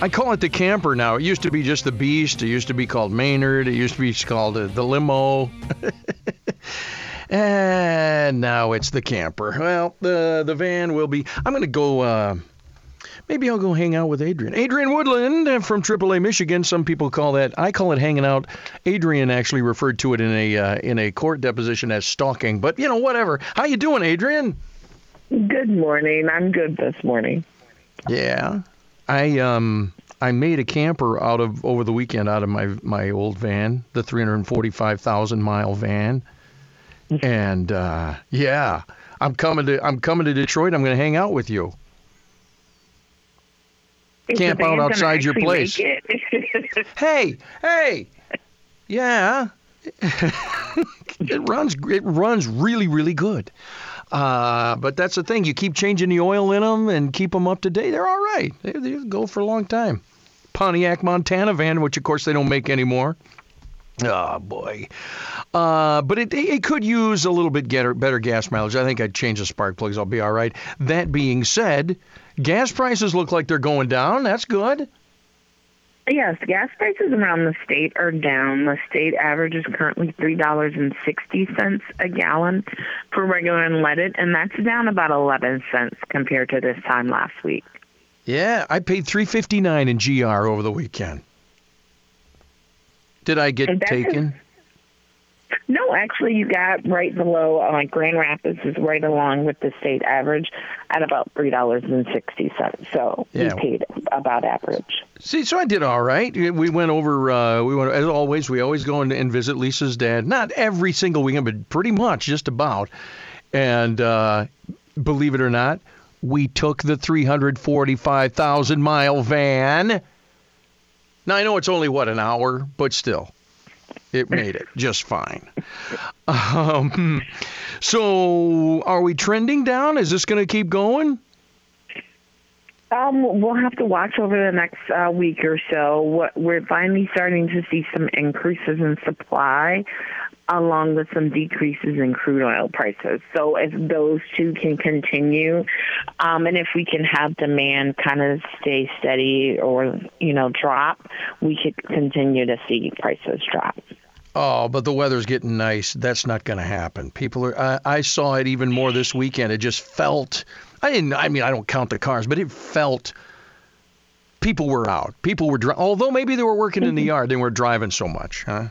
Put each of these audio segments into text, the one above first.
I call it the camper now. It used to be just the Beast. It used to be called Maynard. It used to be called the Limo. And now it's the camper. Well, the van will be. I'm going to go. Maybe I'll go hang out with Adrian. Adrian Woodland from AAA Michigan. Some people call that. I call it hanging out. Adrian actually referred to it in a court deposition as stalking. But whatever. How you doing, Adrian? Good morning. I'm good this morning. Yeah, I made a camper over the weekend out of my old van, the 345,000-mile van. And yeah, I'm coming to Detroit. I'm going to hang out with you. Camp out outside your place. Hey, yeah, it runs really, really good. But that's the thing. You keep changing the oil in them and keep them up to date. They're all right. They go for a long time. Pontiac Montana van, which of course they don't make anymore. Oh, boy. But it could use a little bit better gas mileage. I think I'd change the spark plugs. I'll be all right. That being said, gas prices look like they're going down. That's good. Yes, gas prices around the state are down. The state average is currently $3.60 a gallon for regular unleaded, and that's down about 11 cents compared to this time last week. Yeah, I paid $3.59 in GR over the weekend. Did I get taken? No, actually, you got right below. Grand Rapids is right along with the state average at about $3.60. So you paid about average. See, so I did all right. We went over. As always. We always go and visit Lisa's dad. Not every single weekend, but pretty much, just about. And believe it or not, we took the 345,000-mile van. Now, I know it's only, an hour, but still, it made it just fine. So, are we trending down? Is this going to keep going? We'll have to watch over the next week or so. We're finally starting to see some increases in supply, along with some decreases in crude oil prices. So if those two can continue, and if we can have demand kind of stay steady or, drop, we could continue to see prices drop. Oh, but the weather's getting nice. That's not going to happen. People are. I saw it even more this weekend. It just felt. I don't count the cars, but it felt. People were out. People were. Although maybe they were working in the yard, they weren't driving so much, huh?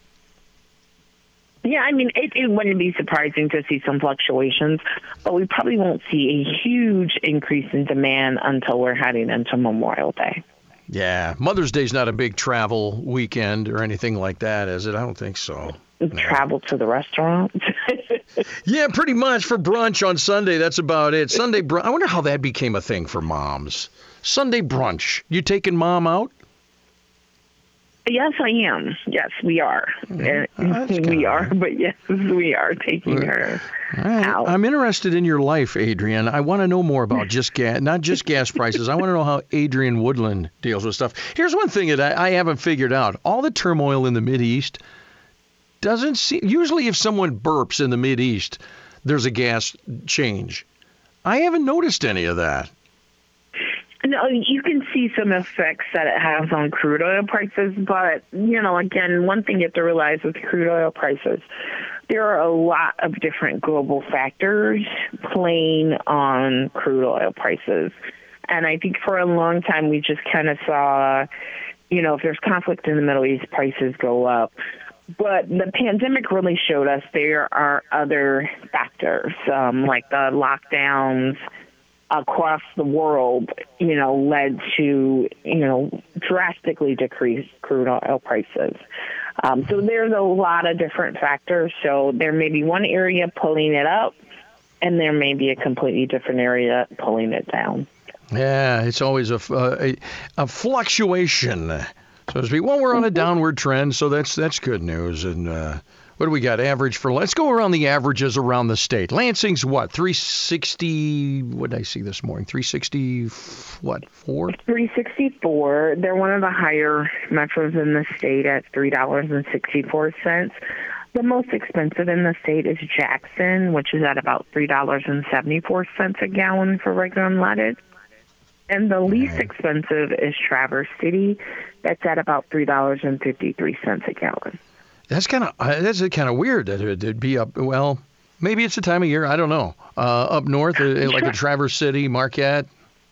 Yeah, it wouldn't be surprising to see some fluctuations, but we probably won't see a huge increase in demand until we're heading into Memorial Day. Yeah, Mother's Day's not a big travel weekend or anything like that, is it? I don't think so. Travel to the restaurant? Yeah, pretty much for brunch on Sunday. That's about it. Sunday brunch. I wonder how that became a thing for moms. Sunday brunch. You taking mom out? Yes, I am. Yes, we are. We are, but yes, we are taking her out. I'm interested in your life, Adrian. I want to know more about not just gas prices. I want to know how Adrian Woodland deals with stuff. Here's one thing that I haven't figured out. All the turmoil in the Mideast doesn't seem... Usually if someone burps in the Mideast, there's a gas change. I haven't noticed any of that. No, you can see some effects that it has on crude oil prices, but, again, one thing you have to realize with crude oil prices, there are a lot of different global factors playing on crude oil prices. And I think for a long time we just kind of saw, if there's conflict in the Middle East, prices go up. But the pandemic really showed us there are other factors, like the lockdowns across the world, led to, drastically decreased crude oil prices. So there's a lot of different factors. So there may be one area pulling it up, and there may be a completely different area pulling it down. Yeah, it's always a fluctuation, so to speak. Well, we're on a downward trend, so that's good news. And what do we got? Let's go around the averages around the state. Lansing's what? 360. What did I see this morning? 360. What? 364. They're one of the higher metros in the state at $3.64. The most expensive in the state is Jackson, which is at about $3.74 a gallon for regular unleaded. And the least expensive is Traverse City. That's at about $3.53 a gallon. That's kind of weird that it'd be up. Well, maybe it's the time of year. I don't know. Up north, like a Traverse City, Marquette.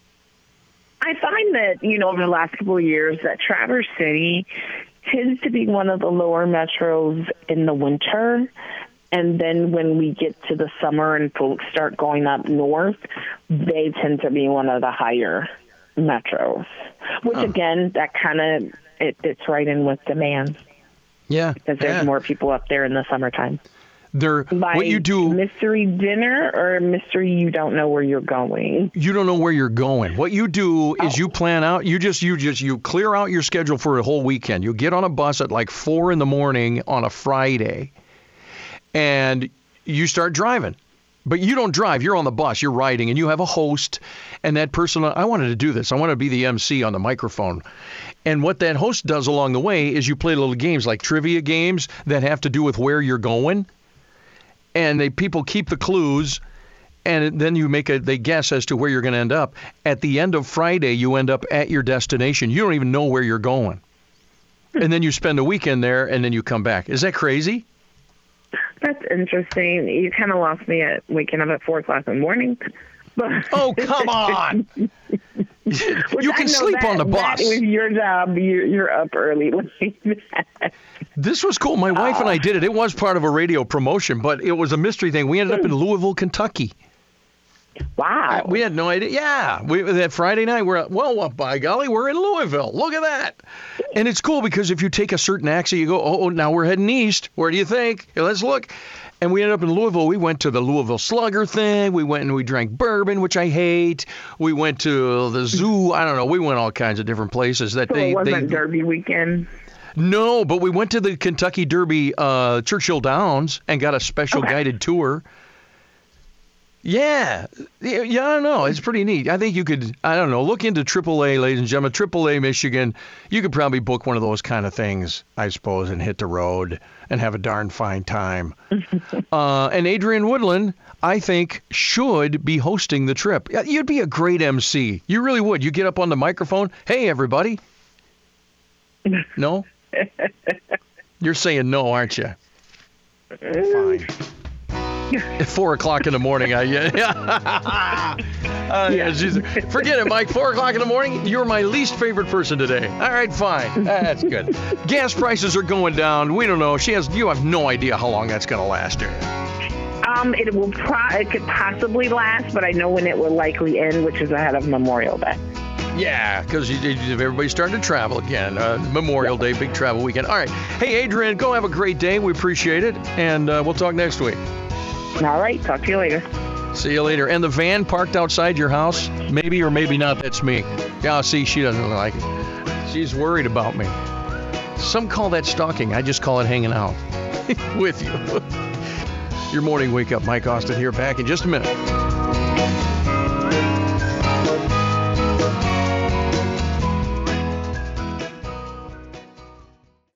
I find that, over the last couple of years, that Traverse City tends to be one of the lower metros in the winter. And then when we get to the summer and folks start going up north, they tend to be one of the higher metros. Which, again, that kind of, it fits right in with demand. Yeah. Because there's more people up there in the summertime. What you do, mystery dinner or mystery you don't know where you're going? You don't know where you're going. What you do is you plan out, you clear out your schedule for a whole weekend. You get on a bus at like 4 a.m. on a Friday and you start driving. But you don't drive. You're on the bus. You're riding, and you have a host. And that person, I wanted to do this. I want to be the MC on the microphone. And what that host does along the way is you play little games like trivia games that have to do with where you're going. And people keep the clues, and then they guess as to where you're going to end up. At the end of Friday, you end up at your destination. You don't even know where you're going. And then you spend the weekend there, and then you come back. Is that crazy? That's interesting. You kind of lost me at waking up at 4 o'clock in the morning. Oh, come on. You can sleep on the bus. That was your job. You're up early. This was cool. My wife and I did it. It was part of a radio promotion, but it was a mystery thing. We ended up in Louisville, Kentucky. Wow. We had no idea. Yeah. That Friday night, by golly, we're in Louisville. Look at that. And it's cool because if you take a certain exit, you go, now we're heading east. Where do you think? Let's look. And we ended up in Louisville. We went to the Louisville Slugger thing. We went and we drank bourbon, which I hate. We went to the zoo. I don't know. We went all kinds of different places. It wasn't Derby weekend? No, but we went to the Kentucky Derby Churchill Downs and got a special guided tour. Yeah, I don't know. It's pretty neat. I think you could, look into AAA, ladies and gentlemen. AAA Michigan, you could probably book one of those kind of things, I suppose, and hit the road and have a darn fine time. And Adrienne Woodland, I think, should be hosting the trip. You'd be a great MC. You really would. You get up on the microphone. Hey, everybody. No? You're saying no, aren't you? Fine. At 4 o'clock in the morning, forget it, Mike. 4 o'clock in the morning, you're my least favorite person today. All right, fine. That's good. Gas prices are going down. We don't know. You have no idea how long that's going to last. It could possibly last, but I know when it will likely end, which is ahead of Memorial Day. Yeah, because everybody's starting to travel again. Memorial Day, big travel weekend. All right. Hey, Adrienne, go have a great day. We appreciate it, and we'll talk next week. All right. Talk to you later. See you later. And the van parked outside your house? Maybe or maybe not. That's me. Yeah, see, she doesn't like it. She's worried about me. Some call that stalking. I just call it hanging out with you. Your morning wake up. Mike Austin here. Back in just a minute.